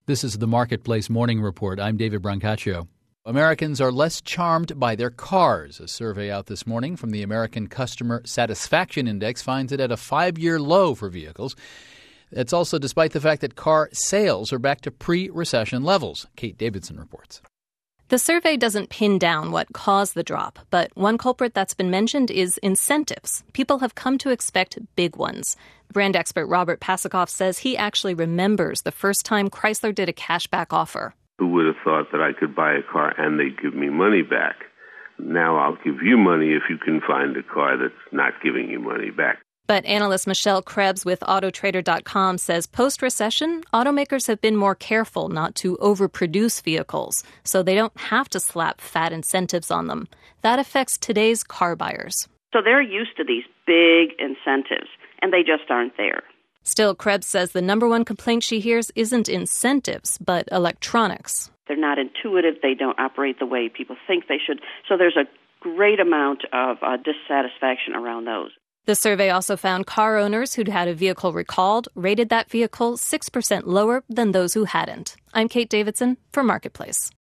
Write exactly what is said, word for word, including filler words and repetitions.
This is the Marketplace Morning Report. I'm David Brancaccio. Americans are less charmed by their cars. A survey out this morning from the American Customer Satisfaction Index finds it at a five-year low for vehicles. It's also despite the fact that car sales are back to pre-recession levels. Kate Davidson reports. The survey doesn't pin down what caused the drop, but one culprit that's been mentioned is incentives. People have come to expect big ones. Brand expert Robert Pasikoff says he actually remembers the first time Chrysler did a cashback offer. Who would have thought that I could buy a car and they'd give me money back? Now I'll give you money if you can find a car that's not giving you money back. But analyst Michelle Krebs with Auto Trader dot com says post-recession, automakers have been more careful not to overproduce vehicles, so they don't have to slap fat incentives on them. That affects today's car buyers. So they're used to these big incentives, and they just aren't there. Still, Krebs says the number one complaint she hears isn't incentives, but electronics. They're not intuitive. They don't operate the way people think they should. So there's a great amount of uh, dissatisfaction around those. The survey also found car owners who'd had a vehicle recalled rated that vehicle six percent lower than those who hadn't. I'm Kate Davidson for Marketplace.